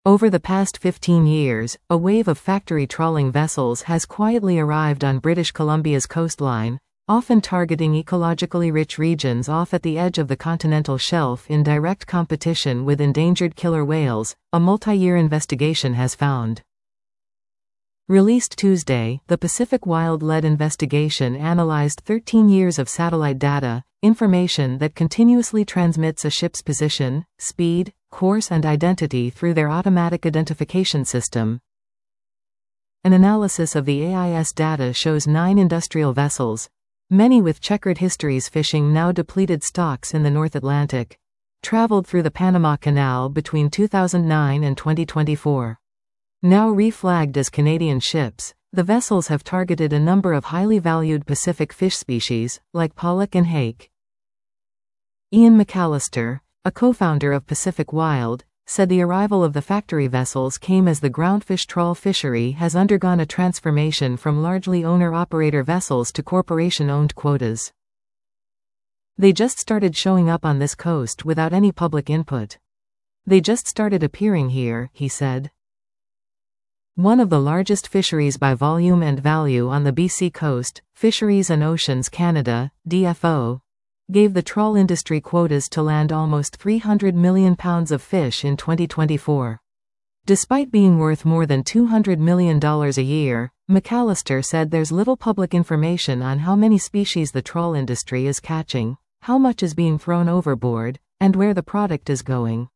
Over the past 15 years, a wave of factory trawling vessels has quietly arrived on British Columbia's coastline, often targeting ecologically rich regions off at the edge of the continental shelf in direct competition with endangered killer whales, a multi-year investigation has found. Released Tuesday, the Pacific Wild-led investigation analyzed 13 years of satellite data, information that continuously transmits a ship's position, speed, course and identity through their automatic identification system. An analysis of the AIS data shows 9 industrial vessels, many with checkered histories fishing now depleted stocks in the North Atlantic, traveled through the Panama Canal between 2009 and 2024. Now reflagged as Canadian ships, the vessels have targeted a number of highly valued Pacific fish species, like pollock and hake. Ian McAllister, a co-founder of Pacific Wild, said the arrival of the factory vessels came as the groundfish trawl fishery has undergone a transformation from largely owner-operator vessels to corporation-owned quotas. They just started showing up on this coast without any public input. They just started appearing here, he said. One of the largest fisheries by volume and value on the BC coast, Fisheries and Oceans Canada, DFO, gave the trawl industry quotas to land almost 300 million pounds of fish in 2024. Despite being worth more than $200 million a year, McAllister said there's little public information on how many species the trawl industry is catching, how much is being thrown overboard, and where the product is going.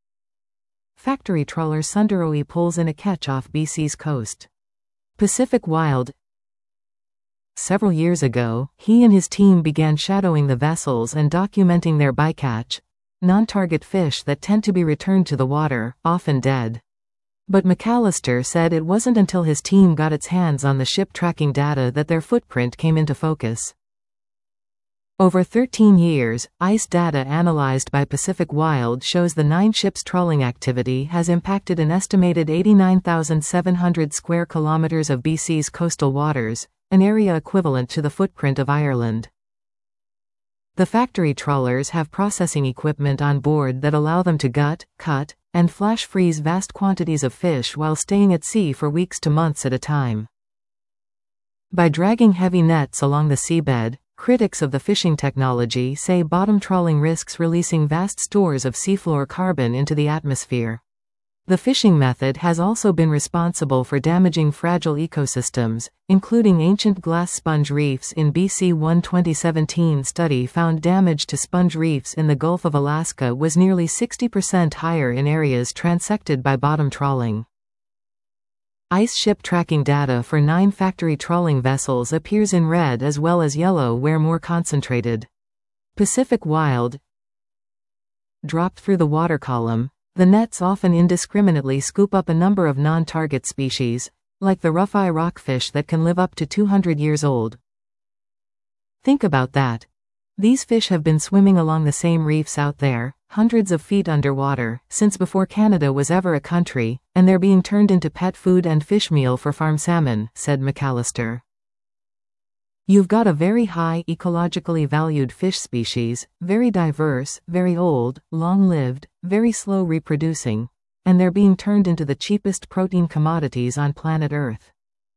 Factory trawler Sundaroe pulls in a catch off BC's coast. Pacific Wild. Several years ago, he and his team began shadowing the vessels and documenting their bycatch, non-target fish that tend to be returned to the water, often dead. But McAllister said it wasn't until his team got its hands on the ship tracking data that their footprint came into focus. Over 13 years, ICE data analyzed by Pacific Wild shows the 9 ships' trawling activity has impacted an estimated 89,700 square kilometers of BC's coastal waters, an area equivalent to the footprint of Ireland. The factory trawlers have processing equipment on board that allow them to gut, cut, and flash freeze vast quantities of fish while staying at sea for weeks to months at a time. By dragging heavy nets along the seabed, critics of the fishing technology say bottom trawling risks releasing vast stores of seafloor carbon into the atmosphere. The fishing method has also been responsible for damaging fragile ecosystems, including ancient glass sponge reefs. In BC, one 2017 study found damage to sponge reefs in the Gulf of Alaska was nearly 60% higher in areas transected by bottom trawling. ICE ship tracking data for 9 factory trawling vessels appears in red as well as yellow where more concentrated. Pacific Wild dropped through the water column. The nets often indiscriminately scoop up a number of non-target species, like the rough-eye rockfish that can live up to 200 years old. Think about that. These fish have been swimming along the same reefs out there, hundreds of feet underwater, since before Canada was ever a country, and they're being turned into pet food and fish meal for farm salmon, said McAllister. You've got a very high ecologically valued fish species, very diverse, very old, long-lived, very slow reproducing, and they're being turned into the cheapest protein commodities on planet Earth.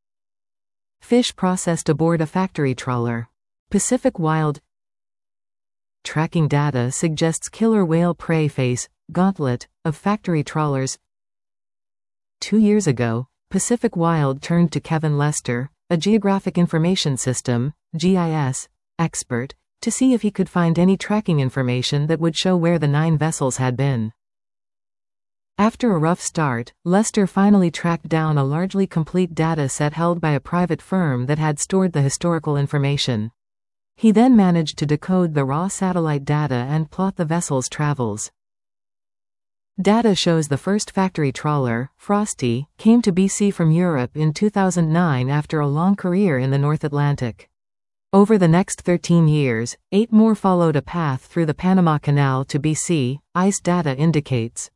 Fish processed aboard a factory trawler. Pacific Wild tracking data suggests killer whale prey face, gauntlet, of factory trawlers. 2 years ago, Pacific Wild turned to Kevin Lester, a Geographic Information System (GIS) expert, to see if he could find any tracking information that would show where the 9 vessels had been. After a rough start, Lester finally tracked down a largely complete data set held by a private firm that had stored the historical information. He then managed to decode the raw satellite data and plot the vessel's travels. Data shows the first factory trawler, Frosty, came to BC from Europe in 2009 after a long career in the North Atlantic. Over the next 13 years, 8 more followed a path through the Panama Canal to BC, ICE data indicates.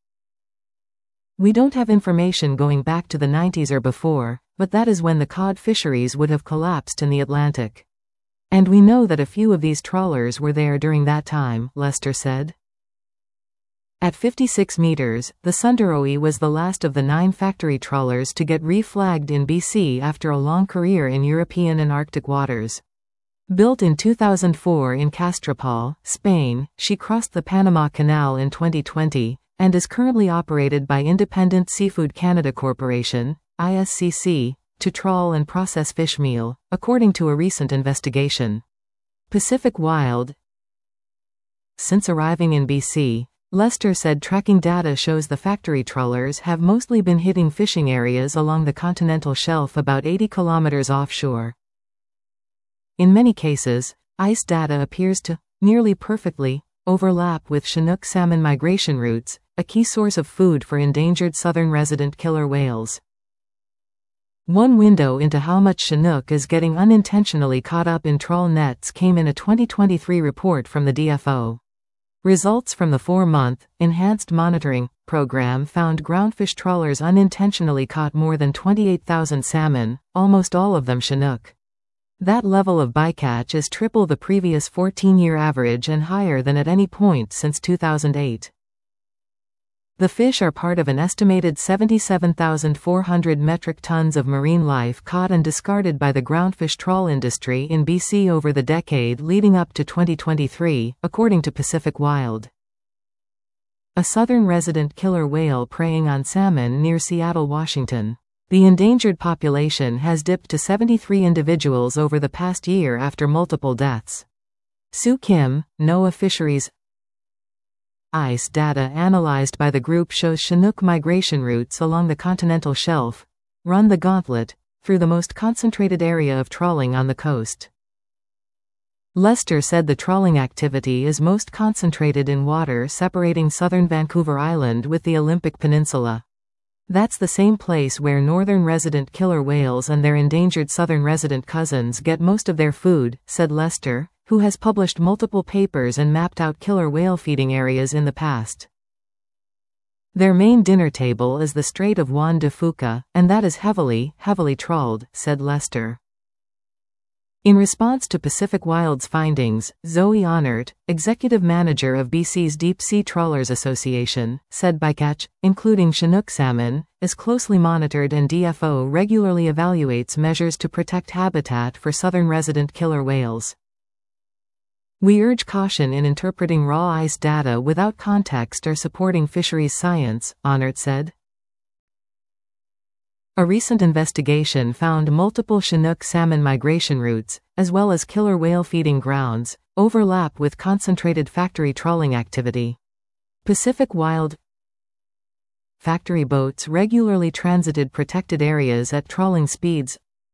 We don't have information going back to the 90s or before, but that is when the cod fisheries would have collapsed in the Atlantic. And we know that a few of these trawlers were there during that time, Lester said. At 56 meters, the Sundaroe was the last of the 9 factory trawlers to get reflagged in BC after a long career in European and Arctic waters. Built in 2004 in Castropol, Spain, she crossed the Panama Canal in 2020, and is currently operated by Independent Seafood Canada Corporation, ISCC, to trawl and process fish meal, according to a recent investigation. Pacific Wild. Since arriving in BC, Lester said tracking data shows the factory trawlers have mostly been hitting fishing areas along the continental shelf about 80 kilometers offshore. In many cases, ICE data appears to, nearly perfectly, overlap with Chinook salmon migration routes, a key source of food for endangered southern resident killer whales. One window into how much Chinook is getting unintentionally caught up in trawl nets came in a 2023 report from the DFO. Results from the 4-month, enhanced monitoring program found groundfish trawlers unintentionally caught more than 28,000 salmon, almost all of them Chinook. That level of bycatch is triple the previous 14-year average and higher than at any point since 2008. The fish are part of an estimated 77,400 metric tons of marine life caught and discarded by the groundfish trawl industry in BC over the decade leading up to 2023, according to Pacific Wild. A southern resident killer whale preying on salmon near Seattle, Washington. The endangered population has dipped to 73 individuals over the past year after multiple deaths. Sue Kim, NOAA Fisheries. ICE data analyzed by the group shows Chinook migration routes along the continental shelf run the gauntlet through the most concentrated area of trawling on the coast. Lester said the trawling activity is most concentrated in water separating southern Vancouver Island with the Olympic Peninsula. That's the same place where northern resident killer whales and their endangered southern resident cousins get most of their food, said Lester, who has published multiple papers and mapped out killer whale feeding areas in the past. Their main dinner table is the Strait of Juan de Fuca, and that is heavily trawled, said Lester. In response to Pacific Wild's findings, Zoe Honert, executive manager of BC's Deep Sea Trawlers Association, said bycatch, including Chinook salmon, is closely monitored and DFO regularly evaluates measures to protect habitat for southern resident killer whales. We urge caution in interpreting raw ICE data without context or supporting fisheries science, Honert said. A recent investigation found multiple Chinook salmon migration routes, as well as killer whale feeding grounds, overlap with concentrated factory trawling activity. Pacific Wild. Factory boats regularly transited protected areas at trawling speeds.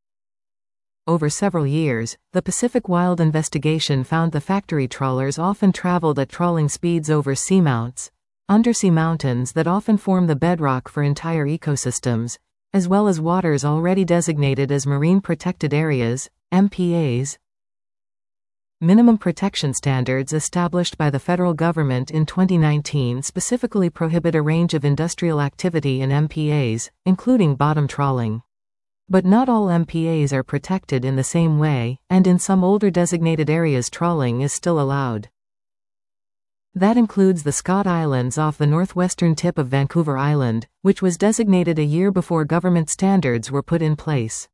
Over several years, the Pacific Wild investigation found the factory trawlers often traveled at trawling speeds over seamounts, undersea mountains that often form the bedrock for entire ecosystems, as well as waters already designated as marine protected areas, MPAs. Minimum protection standards established by the federal government in 2019 specifically prohibit a range of industrial activity in MPAs, including bottom trawling. But not all MPAs are protected in the same way, and in some older designated areas trawling is still allowed. That includes the Scott Islands off the northwestern tip of Vancouver Island, which was designated a year before government standards were put in place.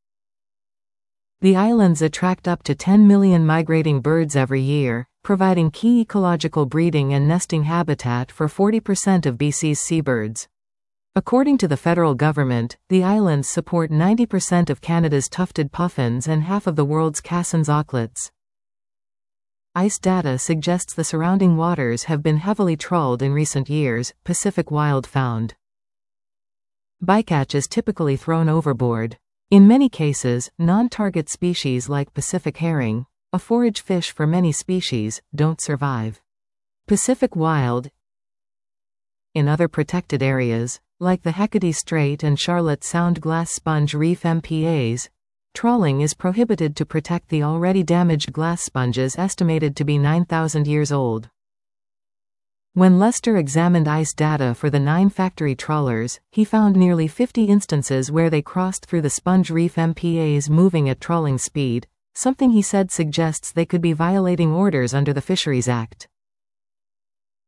The islands attract up to 10 million migrating birds every year, providing key ecological breeding and nesting habitat for 40% of BC's seabirds. According to the federal government, the islands support 90% of Canada's tufted puffins and half of the world's Casson's auklets. ICE data suggests the surrounding waters have been heavily trawled in recent years, Pacific Wild found. Bycatch is typically thrown overboard. In many cases, non-target species like Pacific herring, a forage fish for many species, don't survive. Pacific Wild. In other protected areas, like the Hecate Strait and Charlotte Sound Glass Sponge Reef MPAs, trawling is prohibited to protect the already damaged glass sponges estimated to be 9,000 years old. When Lester examined ICE data for the 9 factory trawlers, he found nearly 50 instances where they crossed through the sponge reef MPAs moving at trawling speed, something he said suggests they could be violating orders under the Fisheries Act.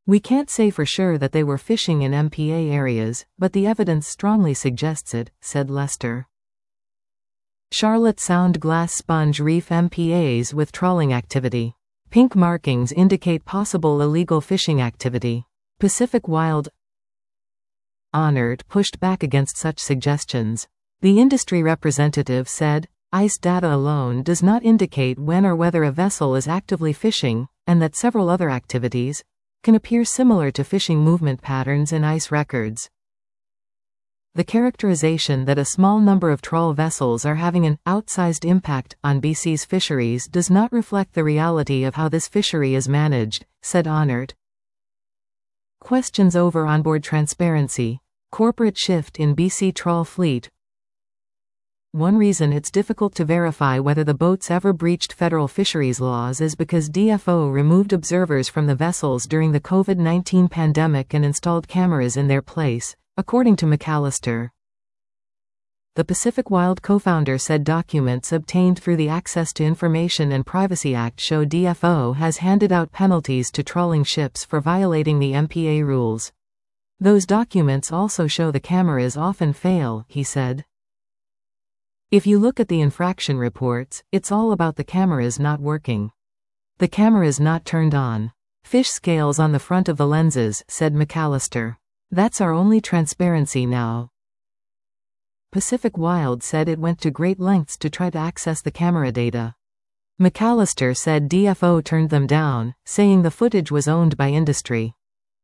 "We can't say for sure that they were fishing in MPA areas, but the evidence strongly suggests it," said Lester. Charlotte Sound Glass Sponge Reef MPAs with trawling activity. Pink markings indicate possible illegal fishing activity. Pacific Wild Honored pushed back against such suggestions. The industry representative said, "ICE data alone does not indicate when or whether a vessel is actively fishing, and that several other activities can appear similar to fishing movement patterns in ICE records." The characterization that a small number of trawl vessels are having an outsized impact on BC's fisheries does not reflect the reality of how this fishery is managed, said Honored. Questions over onboard transparency. Corporate shift in BC trawl fleet. One reason it's difficult to verify whether the boats ever breached federal fisheries laws is because DFO removed observers from the vessels during the COVID-19 pandemic and installed cameras in their place, according to McAllister. The Pacific Wild co-founder said documents obtained through the Access to Information and Privacy Act show DFO has handed out penalties to trawling ships for violating the MPA rules. "Those documents also show the cameras often fail," he said. "If you look at the infraction reports, it's all about the cameras not working. The camera's not turned on. Fish scales on the front of the lenses," said McAllister. "That's our only transparency now." Pacific Wild said it went to great lengths to try to access the camera data. McAllister said DFO turned them down, saying the footage was owned by industry.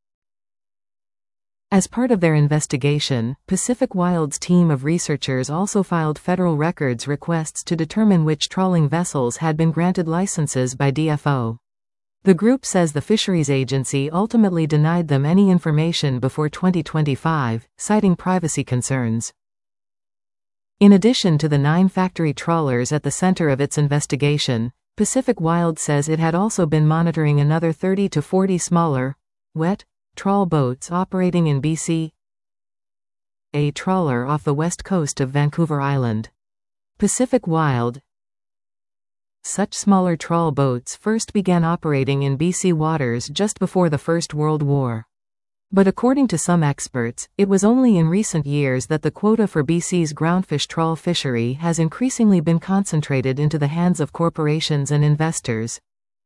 As part of their investigation, Pacific Wild's team of researchers also filed federal records requests to determine which trawling vessels had been granted licenses by DFO. The group says the fisheries agency ultimately denied them any information before 2025, citing privacy concerns. In addition to the 9 factory trawlers at the center of its investigation, Pacific Wild says it had also been monitoring another 30 to 40 smaller, wet, trawl boats operating in BC. A trawler off the west coast of Vancouver Island. Pacific Wild. Such smaller trawl boats first began operating in BC waters just before the First World War. But according to some experts, it was only in recent years that the quota for BC's groundfish trawl fishery has increasingly been concentrated into the hands of corporations and investors.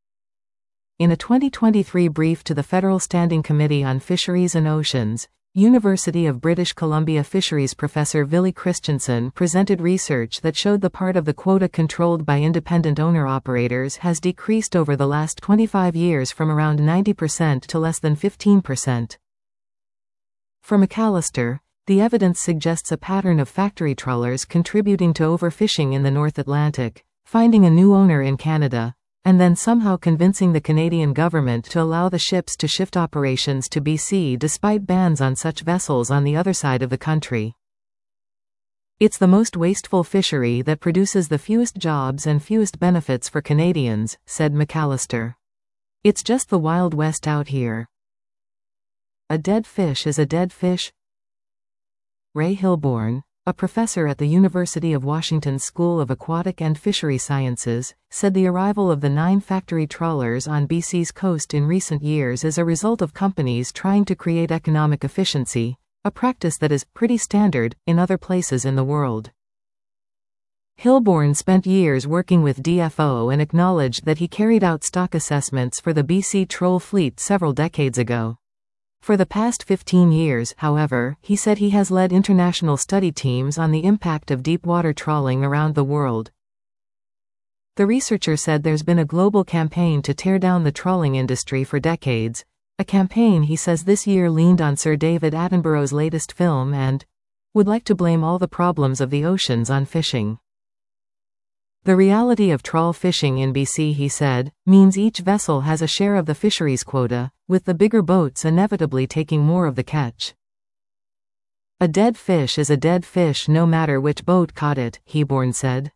In a 2023 brief to the Federal Standing Committee on Fisheries and Oceans, University of British Columbia fisheries professor Villy Christensen presented research that showed the part of the quota controlled by independent owner-operators has decreased over the last 25 years from around 90% to less than 15%. For McAllister, the evidence suggests a pattern of factory trawlers contributing to overfishing in the North Atlantic, finding a new owner in Canada, and then somehow convincing the Canadian government to allow the ships to shift operations to BC despite bans on such vessels on the other side of the country. "It's the most wasteful fishery that produces the fewest jobs and fewest benefits for Canadians," said McAllister. "It's just the Wild West out here." A dead fish is a dead fish. Ray Hilborn, a professor at the University of Washington School of Aquatic and Fishery Sciences, said the arrival of the 9 factory trawlers on BC's coast in recent years is a result of companies trying to create economic efficiency, a practice that is pretty standard in other places in the world. Hilborn spent years working with DFO and acknowledged that he carried out stock assessments for the BC trawl fleet several decades ago. For the past 15 years, however, he said he has led international study teams on the impact of deep-water trawling around the world. The researcher said there's been a global campaign to tear down the trawling industry for decades, a campaign he says this year leaned on Sir David Attenborough's latest film and would like to blame all the problems of the oceans on fishing. The reality of trawl fishing in BC, he said, means each vessel has a share of the fisheries quota, with the bigger boats inevitably taking more of the catch. "A dead fish is a dead fish no matter which boat caught it," Hilborn said.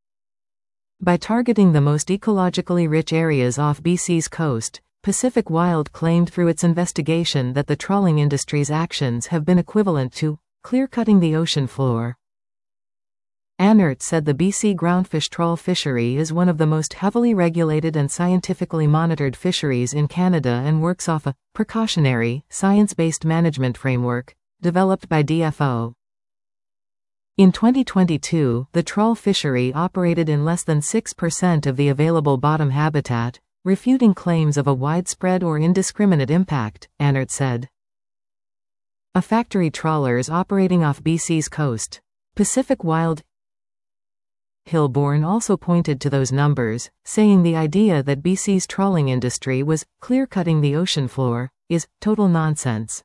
By targeting the most ecologically rich areas off BC's coast, Pacific Wild claimed through its investigation that the trawling industry's actions have been equivalent to clear-cutting the ocean floor. Annert said the BC groundfish trawl fishery is one of the most heavily regulated and scientifically monitored fisheries in Canada and works off a precautionary, science-based management framework developed by DFO. In 2022, the trawl fishery operated in less than 6% of the available bottom habitat, refuting claims of a widespread or indiscriminate impact, Annert said. A factory trawlers operating off BC's coast. Pacific Wild. Hilborn also pointed to those numbers, saying the idea that BC's trawling industry was clear-cutting the ocean floor is total nonsense.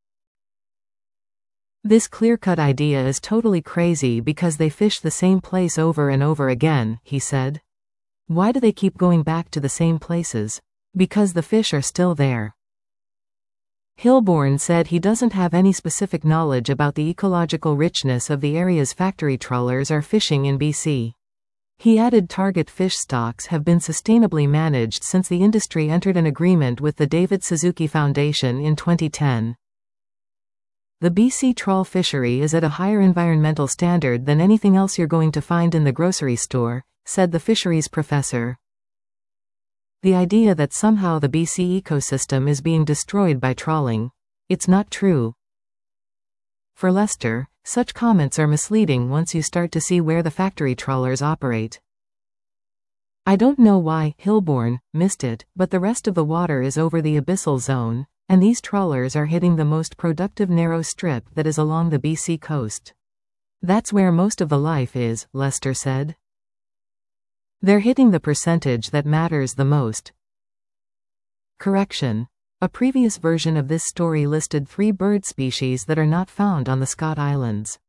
This clear-cut idea is totally crazy because they fish the same place over and over again, he said. Why do they keep going back to the same places? Because the fish are still there. Hilborn said he doesn't have any specific knowledge about the ecological richness of the areas factory trawlers are fishing in BC. He added target fish stocks have been sustainably managed since the industry entered an agreement with the David Suzuki Foundation in 2010. The BC trawl fishery is at a higher environmental standard than anything else you're going to find in the grocery store, said the fisheries professor. The idea that somehow the BC ecosystem is being destroyed by trawling. It's not true. For Lester, such comments are misleading once you start to see where the factory trawlers operate. I don't know why Hilborn missed it, but the rest of the water is over the abyssal zone, and these trawlers are hitting the most productive narrow strip that is along the BC coast. That's where most of the life is, Lester said. They're hitting the percentage that matters the most. Correction. A previous version of this story listed 3 bird species that are not found on the Scott Islands.